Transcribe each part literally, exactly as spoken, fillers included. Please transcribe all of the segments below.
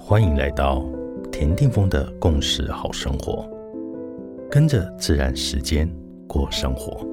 欢迎来到田定峰的共识好生活，跟着自然时间过生活。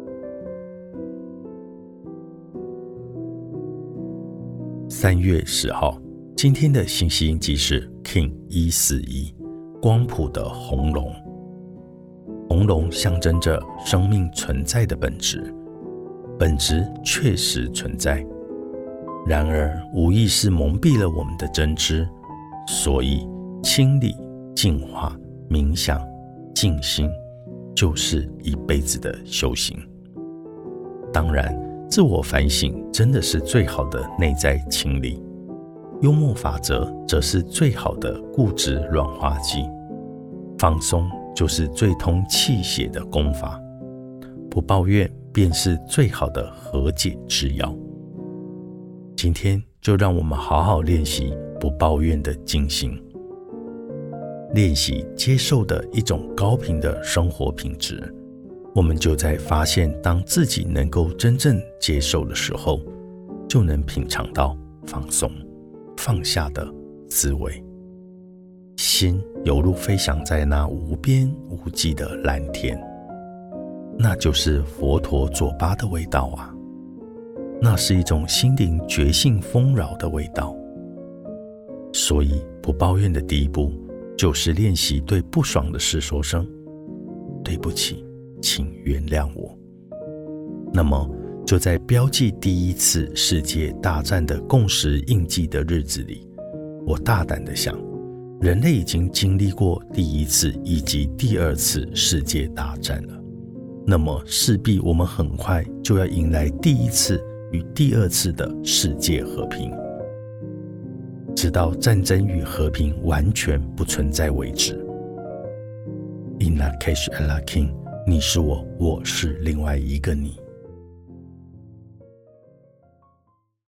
三月十号，今天的星系印记是 King 一四一，光谱的红龙。红龙象征着生命存在的本质，本质确实存在，然而无意识蒙蔽了我们的真知，所以清理、净化、冥想、静心就是一辈子的修行。当然，自我反省真的是最好的内在清理，幽默法则则是最好的固执软化剂，放松就是最通气血的功法，不抱怨便是最好的和解之药。今天就让我们好好练习不抱怨的静心，练习接受的一种高频的生活品质。我们就在发现，当自己能够真正接受的时候，就能品尝到放松、放下的滋味。心犹如飞翔在那无边无际的蓝天，那就是佛陀佐巴的味道啊！那是一种心灵觉性丰饶的味道。所以不抱怨的第一步，就是练习对不爽的事说声对不起，请原谅我。那么就在标记第一次世界大战的共识印记的日子里，我大胆地想，人类已经经历过第一次以及第二次世界大战了，那么势必我们很快就要迎来第一次与第二次的世界和平，直到战争与和平完全不存在为止。 In Lakesh Allah King， 你是我，我是另外一个你。